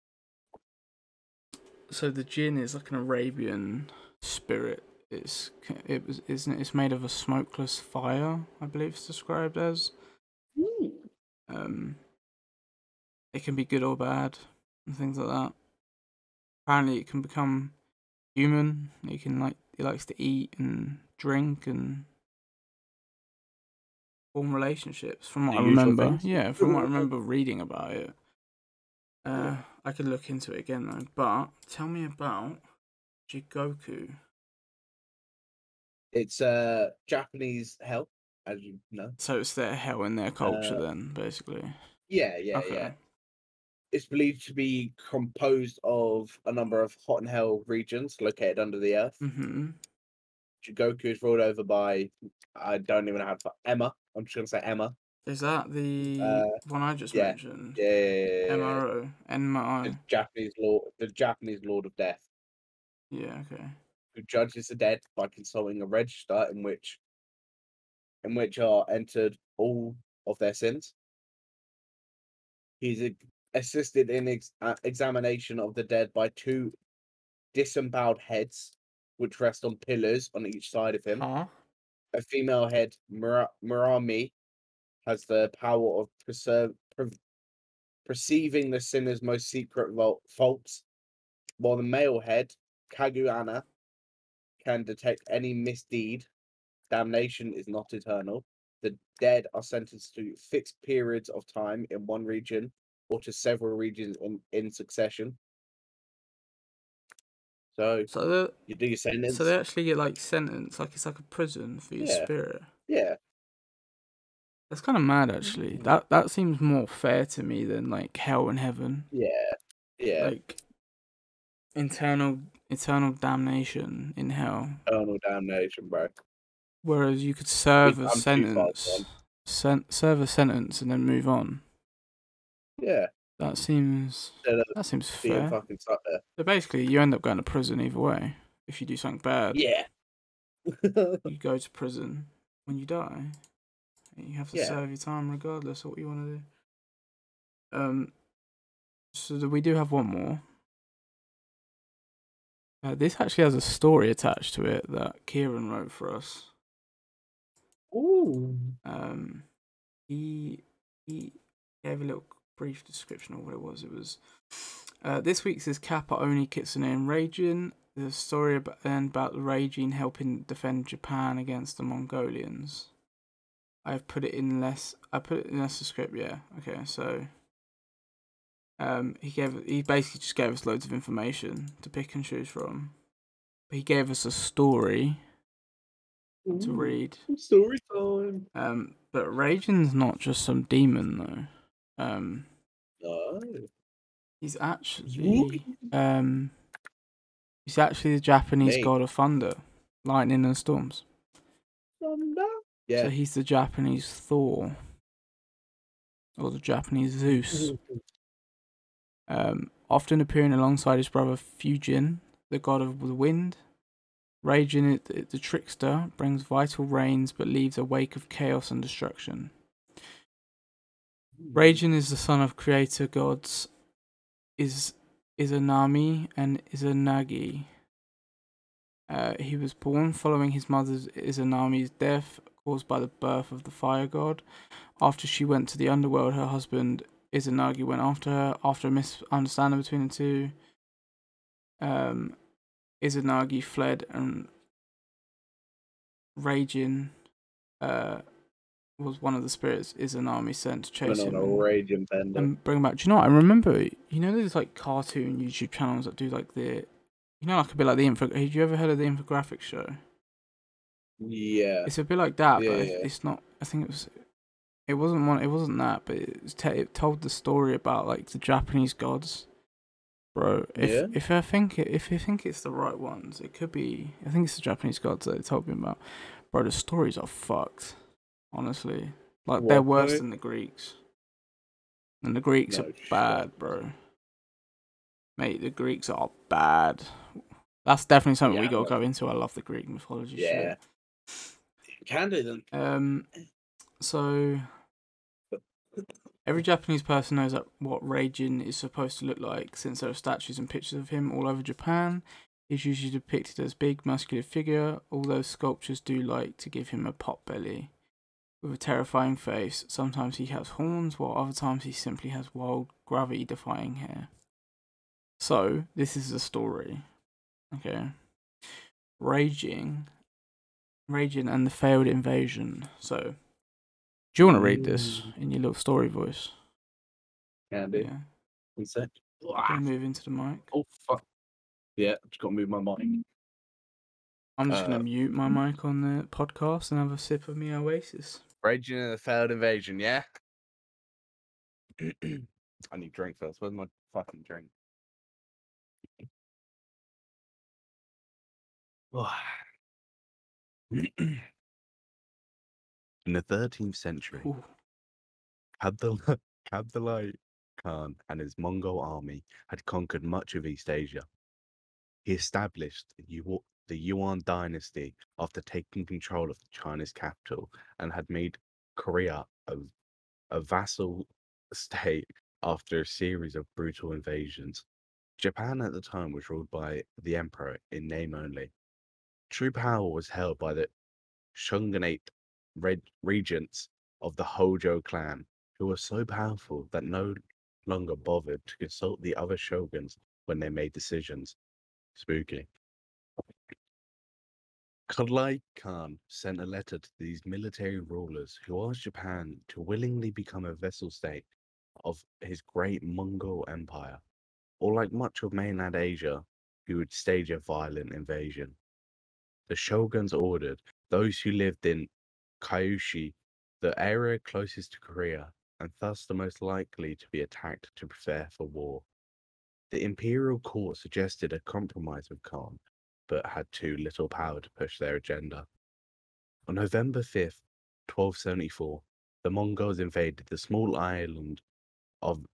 so the jinn is like an Arabian spirit. It's it was isn't it? It's made of a smokeless fire, I believe it's described as. Ooh. Um, it can be good or bad and things like that. Apparently, it can become human. He can like he likes to eat and drink and form relationships. From what The I usual remember, things. yeah, from what I remember reading about it. Uh, I could look into it again though. But tell me about Jigoku. It's uh Japanese hell. as you know. So it's their hell in their culture Uh, then, basically. yeah, yeah, Okay. yeah. It's believed to be composed of a number of hot and hell regions located under the earth. Mm-hmm. Jigoku is ruled over by, I don't even know how to, Emma. I'm just gonna say Emma. Is that the Uh, one I just yeah, mentioned? yeah, yeah, yeah, yeah, yeah. M R O. The N M I. Japanese lord, the Japanese Lord of Death, Yeah, okay. who judges the dead by consulting a register in which, in which are entered all of their sins. He's a- assisted in ex- uh, examination of the dead by two disemboweled heads, which rest on pillars on each side of him. Huh? A female head, Mura- Murami, has the power of preserve, pre- perceiving the sinner's most secret vol- faults, while the male head, Kaguana, can detect any misdeed. Damnation is not eternal. The dead are sentenced to fixed periods of time in one region or to several regions in, in succession. So So they you do your so they sentence. actually get like sentenced, like it's like a prison for your Yeah, spirit. yeah. That's kind of mad, actually. Mm. That that seems more fair to me than like hell and heaven, Yeah, yeah. like internal eternal damnation in hell. Eternal damnation, bro. Whereas you could We serve a come too far sentence, gone. sen- serve a sentence and then move on. Yeah. That seems Instead of that seems being fair. fucking stuck there. So basically, you end up going to prison either way. If you do something bad, Yeah. you go to prison when you die. And you have to Yeah. serve your time regardless of what you want to do. Um, so that we do have one more. Uh, this actually has a story attached to it that Kieran wrote for us. Ooh. Um, he he gave a little brief description of what it was. It was uh, this week's is Kappa Oni Kitsune and Reijin. The story about, and about Reijin helping defend Japan against the Mongolians. I've put it in less. I put it in less the script. Yeah. Okay. So, um, he gave he basically just gave us loads of information to pick and choose from. But he gave us a story to Ooh. read. Story time. Um, but Reijin's not just some demon though. Um, No. he's actually um, he's actually the Japanese Me. god of thunder, lightning, and storms. Thunder. Yeah. So he's the Japanese Thor, or the Japanese Zeus. Um, often appearing alongside his brother Fujin, the god of the wind. Reijin, the, the trickster, brings vital rains but leaves a wake of chaos and destruction. Reijin is the son of creator gods Is Izanami and Izanagi. Uh, he was born following his mother Izanami's death, caused by the birth of the fire god. After she went to the underworld, her husband Izanagi went after her. After a misunderstanding between the two, um, Izanagi fled, and Reijin uh, was one of the spirits Izanami sent to chase Went on him a and, raging bender. and bring him back. Do you know what? I remember, you know, there's like cartoon YouTube channels that do like the, you know, like a bit like the info. Have you ever heard of the infographics show? Yeah. It's a bit like that, Yeah, but yeah, it's, yeah. it's not. I think it was. It wasn't one. It wasn't that, but it, was te- it told the story about like the Japanese gods, bro. If Yeah. if I think it, if you think it's the right ones, it could be. I think it's the Japanese gods that it told me about, bro. The stories are fucked, honestly. Like they're What, worse mate? than the Greeks, and the Greeks No are shit. bad, bro. Mate, the Greeks are bad. That's definitely something we Yeah, gotta well, go into. I love the Greek mythology yeah. shit. Can do them. Um, so every Japanese person knows that what Reijin is supposed to look like, since there are statues and pictures of him all over Japan. He's usually depicted as big, muscular figure, although sculptures do like to give him a pot belly with a terrifying face. Sometimes he has horns, while other times he simply has wild, gravity-defying hair. So, this is the story. Okay. Raging. Raging and the failed invasion. So, do you want to read this in your little story voice? Can do. Yeah. One sec. Can you move into the mic? Oh, fuck. Yeah, just got to move my mic. I'm just Uh, gonna mute my mic on the podcast and have a sip of me Oasis. Raging in the failed invasion, yeah? I need drink first. Where's my fucking drink? In the thirteenth century, Ooh. Abdullah, Abdullah Khan and his Mongol army had conquered much of East Asia. He established the Yu- the Yuan dynasty after taking control of the Chinese capital and had made Korea a, a vassal state after a series of brutal invasions. Japan at the time was ruled by the emperor in name only. True power was held by the shogunate reg- regents of the Hojo clan, who were so powerful that no longer bothered to consult the other shoguns when they made decisions. Spooky. Kublai Khan sent a letter to these military rulers who asked Japan to willingly become a vassal state of his great Mongol empire, or like much of mainland Asia, he would stage a violent invasion. The shoguns ordered those who lived in Kyushu, the area closest to Korea, and thus the most likely to be attacked, to prepare for war. The imperial court suggested a compromise with Khan, but had too little power to push their agenda. On November fifth, twelve seventy-four, the Mongols invaded the small island of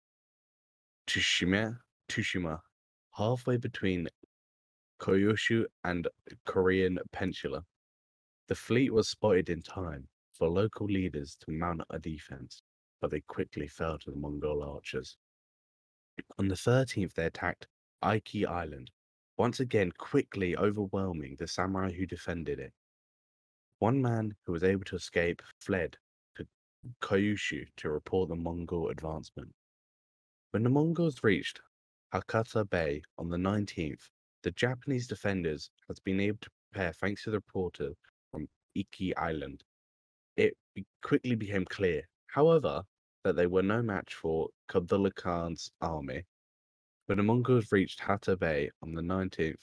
Tsushima, Tsushima, halfway between Kyushu and Korean Peninsula. The fleet was spotted in time for local leaders to mount a defense, but they quickly fell to the Mongol archers. On the thirteenth, they attacked Iki Island, once again quickly overwhelming the samurai who defended it. One man who was able to escape fled to Kyushu to report the Mongol advancement. When the Mongols reached Hakata Bay on the nineteenth, the Japanese defenders had been able to prepare thanks to the reporter from Iki Island. It be- quickly became clear, however, that they were no match for Kublai Khan's army. When the Mongols reached Hatta Bay on the nineteenth,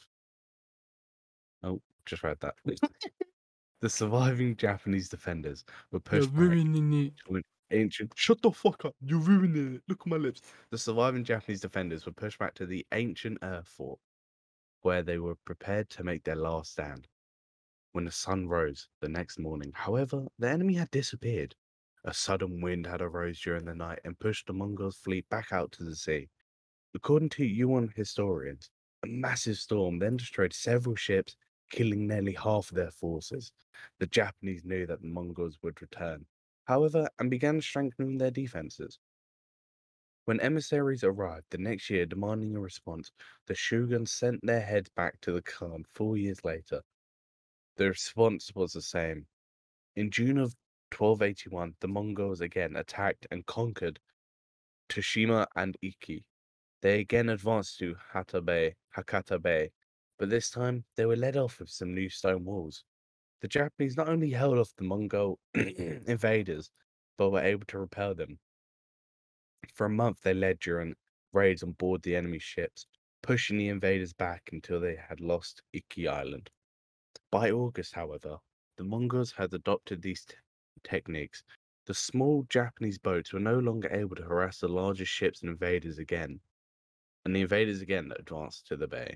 oh, just read that. The surviving Japanese defenders were You're pushed back ruining it. to an ancient. Shut the fuck up! You're ruining it. Look at my lips. The surviving Japanese defenders were pushed back to the ancient earth fort, where they were prepared to make their last stand. When the sun rose the next morning, however, the enemy had disappeared. A sudden wind had arose during the night and pushed the Mongols' fleet back out to the sea. According to Yuan historians, a massive storm then destroyed several ships, killing nearly half of their forces. The Japanese knew that the Mongols would return, however, and began strengthening their defenses. When emissaries arrived the next year demanding a response, the shoguns sent their heads back to the Khan four years later. The response was the same. In June of twelve eighty-one, the Mongols again attacked and conquered Tsushima and Iki. They again advanced to Hatta Bay, Hakata Bay, but this time they were led off with some new stone walls. The Japanese not only held off the Mongol invaders, but were able to repel them. For a month, they led during raids on board the enemy ships, pushing the invaders back until they had lost Iki Island. By August, however, the Mongols had adopted these t- techniques. The small Japanese boats were no longer able to harass the larger ships and invaders again, and the invaders again advanced to the bay.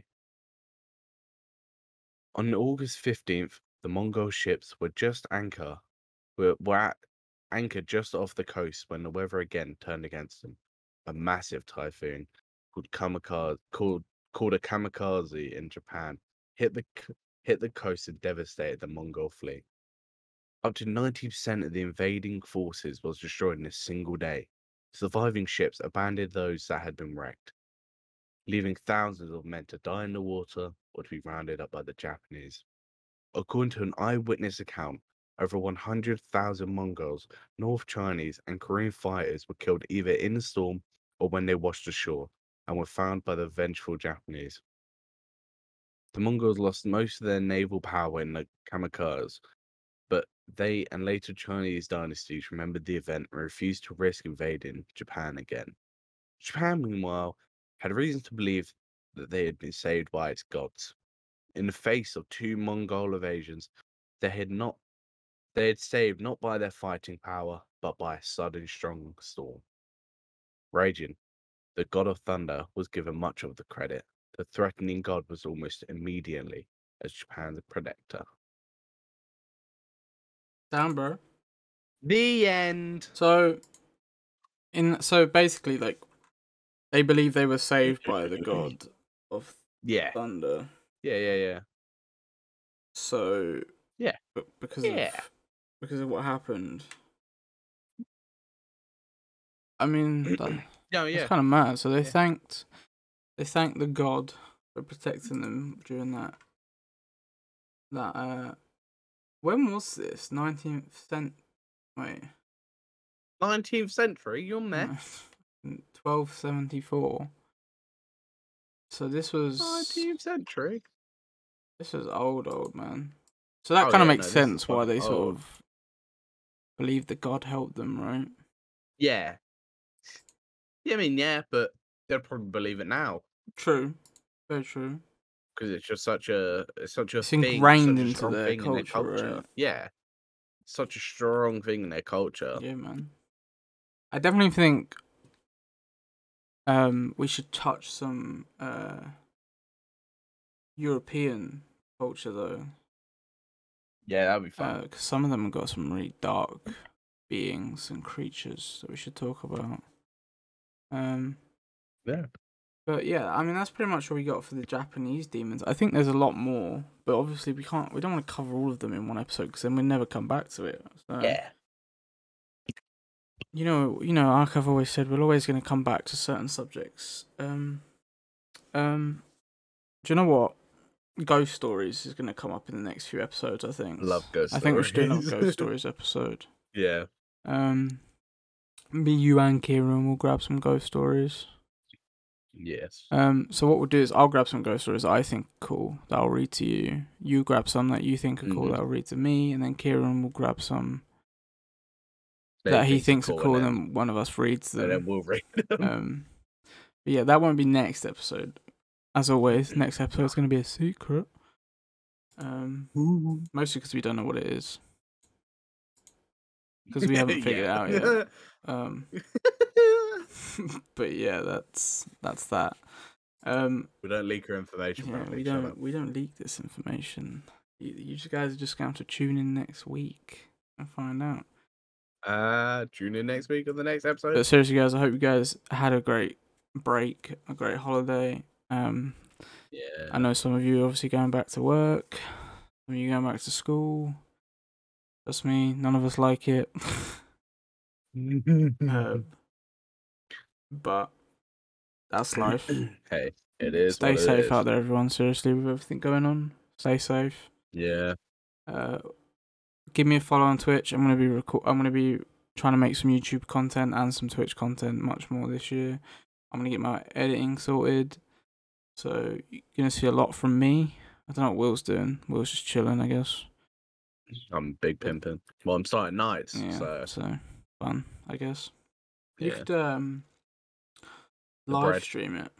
On August fifteenth, the Mongol ships were just anchor were, were at anchored just off the coast when the weather again turned against them. A massive typhoon called kamikaze called called a kamikaze in Japan hit the c- hit the coast and devastated the Mongol fleet. Up to ninety percent of the invading forces was destroyed in a single day. Surviving ships abandoned those that had been wrecked, leaving thousands of men to die in the water or to be rounded up by the Japanese. According to an eyewitness account, over one hundred thousand Mongols, North Chinese, and Korean fighters were killed either in the storm or when they washed ashore and were found by the vengeful Japanese. The Mongols lost most of their naval power in the kamikaze, but they and later Chinese dynasties remembered the event and refused to risk invading Japan again. Japan, meanwhile, had reason to believe that they had been saved by its gods. in the face of two Mongol invasions, they had not they had saved not by their fighting power, but by a sudden strong storm. Raging, the god of thunder, was given much of the credit. The threatening god was almost immediately as Japan's protector. Damn, bro. The end. So, in so basically, like, they believe they were saved by the god of Yeah. thunder. Yeah, yeah, yeah. So, Yeah. but because Yeah. of because of what happened. I mean, that, No, yeah. it's kind of mad. So they Yeah. thanked they thanked the god for protecting them during that that uh when was this? nineteenth cent wait. nineteenth century, you're mad. twelve seventy-four. So this was nineteenth century. This was old, old man. So that Oh, kind of yeah, makes no, this is sense why fucking they sort old. of believe that God helped them, right? Yeah. Yeah, I mean, yeah, but they'll probably believe it now True, very true. because it's just such a it's such a It's thing, ingrained such a into strong their thing in their culture, culture. right? Yeah, such a strong thing in their culture. Yeah, man. I definitely think um we should touch some uh European culture though, Yeah, that'd be fun. because some of them have got some really dark beings and creatures that we should talk about. Um, yeah. But yeah, I mean that's pretty much what we got for the Japanese demons. I think there's a lot more, but obviously we can't. We don't want to cover all of them in one episode because then we'll never come back to it. So, Yeah. You know, you know, like I've always said, we're always going to come back to certain subjects. Um, um, do you know what? Ghost stories is going to come up in the next few episodes. I think. Love ghost I think we should do another stories. ghost stories episode. Yeah. Um, me, you, and Kieran will grab some ghost stories. Yes. Um, so what we'll do is I'll grab some ghost stories that I think are cool that I'll read to you. You grab some that you think are cool Mhm. that I'll read to me, and then Kieran will grab some They that he think thinks it's are cool, and and then one of us reads then, and then them. we'll read them. Um, but yeah, that won't be next episode. As always, next episode's going to be a secret. Um, mostly because we don't know what it is. Because we haven't figured Yeah. it out yet. Um, but yeah, that's that's that. Um, we don't leak our information. yeah, Bradley, we shut don't up. we don't leak this information. You, you guys are just going to have to tune in next week and find out. Uh, tune in next week on the next episode. But seriously, guys, I hope you guys had a great break, a great holiday. Um, Yeah. I know some of you are obviously going back to work. Some of you going back to school. Trust me, none of us like it. um, but that's life. Hey, it is. Stay what it safe is. out there, everyone. Seriously, with everything going on, stay safe. Yeah. Uh, give me a follow on Twitch. I'm gonna be record. I'm gonna be trying to make some YouTube content and some Twitch content much more this year. I'm gonna get my editing sorted, so you're gonna see a lot from me. I don't know what Will's doing. Will's just chilling, I guess. I'm big pimping. Well, I'm starting nights, Yeah, so so fun, I guess. You yeah. could um The live bread. stream it.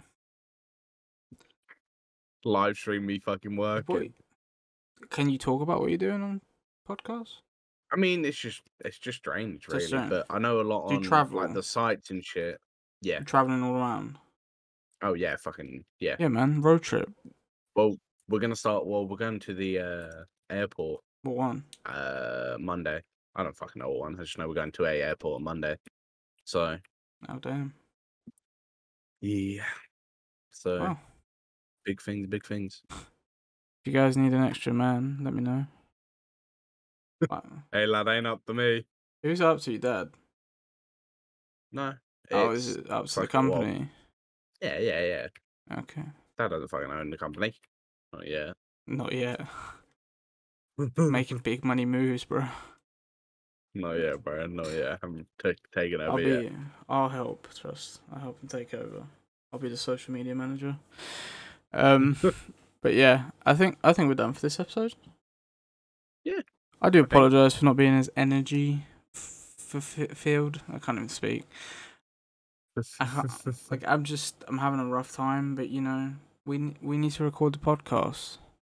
Live stream me fucking working. What, can you talk about what you're doing on podcasts? I mean, it's just it's just strange, Just really. strange. But I know a lot Do you on travel? like the sites and shit. Yeah. You're traveling all around. Oh yeah, fucking yeah. Yeah, man, road trip. Well, we're gonna start. Well, we're going to the uh, airport What one? uh Monday. I don't fucking know what one. I just know we're going to a airport on Monday. So Oh damn. yeah. So Well, big things, big things. if you guys need an extra man, let me know. Wow. Hey lad, ain't up to me. Who's up to you, Dad? No. Oh, is it's it up to the fucking- well, company? yeah, yeah, yeah. Okay. Dad doesn't fucking own the company. Oh yeah. Not yet. Making big money moves, bro. No, yeah, bro. No, yeah. I'm t- taking over I'll yet. be. I'll help. Trust. I'll help him take over. I'll be the social media manager. Um, but yeah, I think I think we're done for this episode. Yeah. I do Okay. apologize for not being as energy f- f- filled. I can't even speak. I can't- Like I'm just I'm having a rough time, but you know we we need to record the podcast,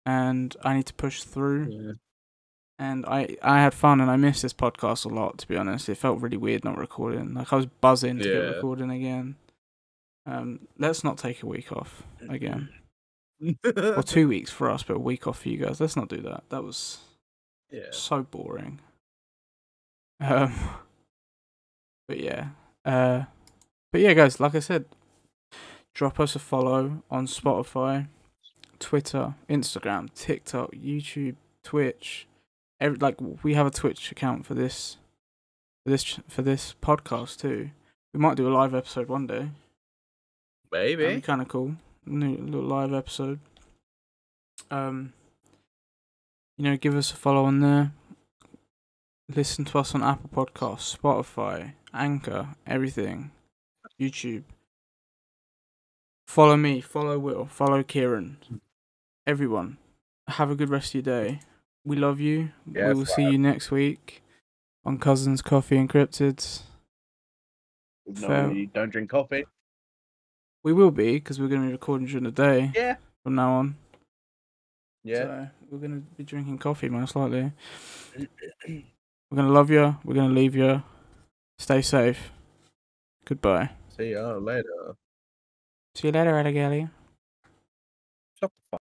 and I need to push through. Yeah. And I, I had fun, and I missed this podcast a lot, to be honest. It felt really weird not recording. Like, I was buzzing to get Yeah. recording again. Um, let's not take a week off again. Or two weeks for us, but a week off for you guys. Let's not do that. That was Yeah. so boring. Um, but yeah. Uh, but yeah, guys, like I said, drop us a follow on Spotify, Twitter, Instagram, TikTok, YouTube, Twitch. Every, like we have a Twitch account for this, for this for this podcast too. We might do a live episode one day. That'd be Maybe. kind of cool. New little live episode. Um, you know, give us a follow on there. Listen to us on Apple Podcasts, Spotify, Anchor, everything, YouTube. Follow me, follow Will, follow Kieran. Everyone, have a good rest of your day. We love you. Yes, we will see you next week on Cousins Coffee and Cryptids. No, Fair. we don't drink coffee. We will be, because we're going to be recording during the day. Yeah. From now on. Yeah. So we're going to be drinking coffee, most likely. We're going to love you. We're going to leave you. Stay safe. Goodbye. See you later. See you later, Alligator. Shut the fuck